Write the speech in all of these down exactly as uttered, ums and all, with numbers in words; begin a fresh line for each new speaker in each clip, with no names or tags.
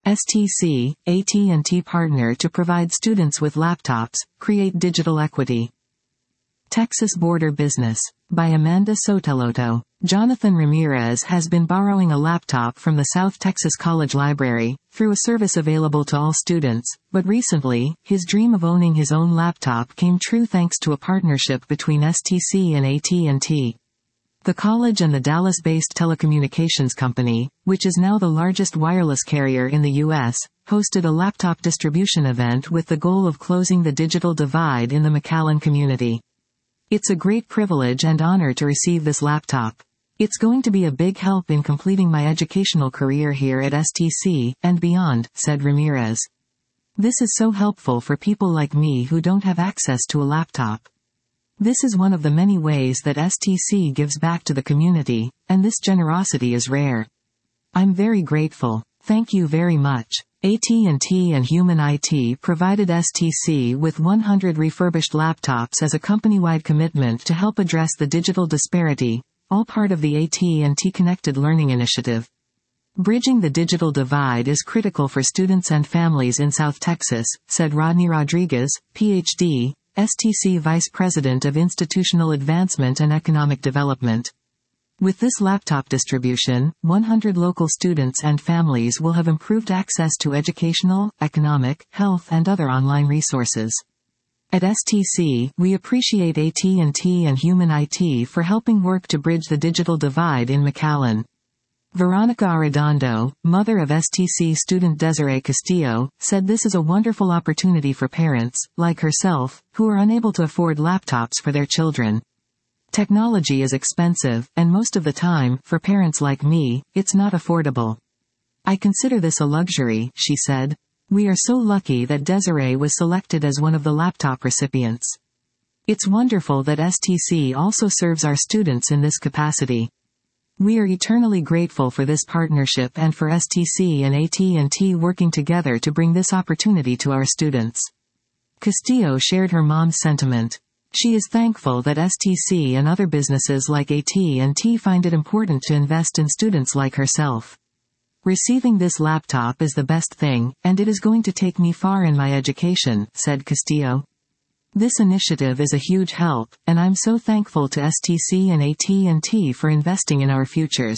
S T C, A T and T partner to provide students with laptops, create digital equity. Texas Border Business. By Amanda Sotellotto. Jonathan Ramirez has been borrowing a laptop from the South Texas College Library, through a service available to all students, but recently, his dream of owning his own laptop came true thanks to a partnership between S T C and A T and T. The college and the Dallas-based telecommunications company, which is now the largest wireless carrier in the U S, hosted a laptop distribution event with the goal of closing the digital divide in the McAllen community. It's a great privilege and honor to receive this laptop. It's going to be a big help in completing my educational career here at S T C, and beyond, said Ramirez. This is so helpful for people like me who don't have access to a laptop. This is one of the many ways that S T C gives back to the community, and this generosity is rare. I'm very grateful. Thank you very much. A T and T and Human I T provided S T C with one hundred refurbished laptops as a company-wide commitment to help address the digital disparity, all part of the A T and T Connected Learning Initiative. Bridging the digital divide is critical for students and families in South Texas, said Rodney Rodriguez, P H D, S T C Vice President of Institutional Advancement and Economic Development. With this laptop distribution, one hundred local students and families will have improved access to educational, economic, health and other online resources. At S T C, we appreciate A T and T and Human I T for helping work to bridge the digital divide in McAllen. Veronica Arredondo, mother of S T C student Desiree Castillo, said this is a wonderful opportunity for parents, like herself, who are unable to afford laptops for their children. Technology is expensive, and most of the time, for parents like me, it's not affordable. I consider this a luxury, she said. We are so lucky that Desiree was selected as one of the laptop recipients. It's wonderful that S T C also serves our students in this capacity. We are eternally grateful for this partnership and for S T C and A T and T working together to bring this opportunity to our students. Castillo shared her mom's sentiment. She is thankful that S T C and other businesses like A T and T find it important to invest in students like herself. Receiving this laptop is the best thing, and it is going to take me far in my education, said Castillo. This initiative is a huge help, and I'm so thankful to S T C and A T and T for investing in our futures.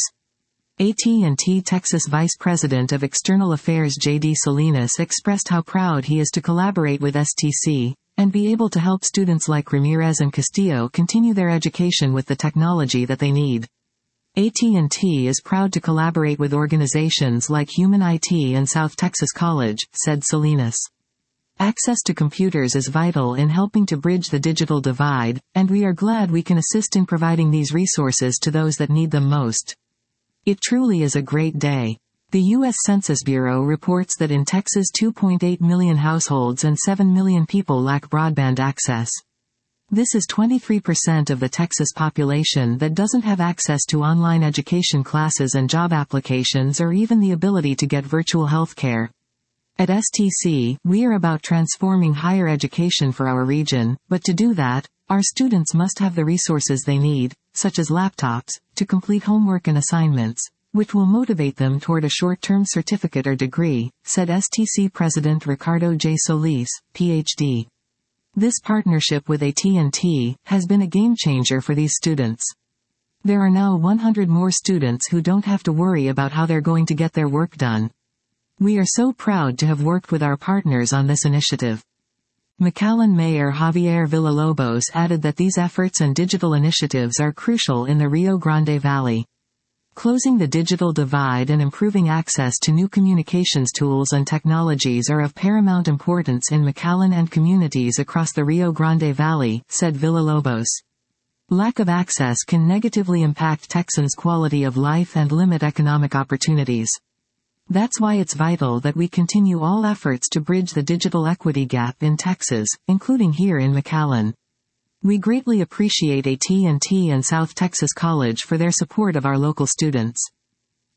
A T and T Texas Vice President of External Affairs J D Salinas expressed how proud he is to collaborate with S T C, and be able to help students like Ramirez and Castillo continue their education with the technology that they need. A T and T is proud to collaborate with organizations like Human I T and South Texas College, said Salinas. Access to computers is vital in helping to bridge the digital divide, and we are glad we can assist in providing these resources to those that need them most. It truly is a great day. The U S Census Bureau reports that in Texas two point eight million households and seven million people lack broadband access. This is twenty-three percent of the Texas population that doesn't have access to online education classes and job applications or even the ability to get virtual health care. At S T C, we are about transforming higher education for our region, but to do that, our students must have the resources they need, such as laptops, to complete homework and assignments, which will motivate them toward a short-term certificate or degree, said S T C President Ricardo J. Solis, P H D. This partnership with A T and T has been a game-changer for these students. There are now one hundred more students who don't have to worry about how they're going to get their work done. We are so proud to have worked with our partners on this initiative. McAllen Mayor Javier Villalobos added that these efforts and digital initiatives are crucial in the Rio Grande Valley. Closing the digital divide and improving access to new communications tools and technologies are of paramount importance in McAllen and communities across the Rio Grande Valley, said Villalobos. Lack of access can negatively impact Texans' quality of life and limit economic opportunities. That's why it's vital that we continue all efforts to bridge the digital equity gap in Texas, including here in McAllen. We greatly appreciate A T and T and South Texas College for their support of our local students.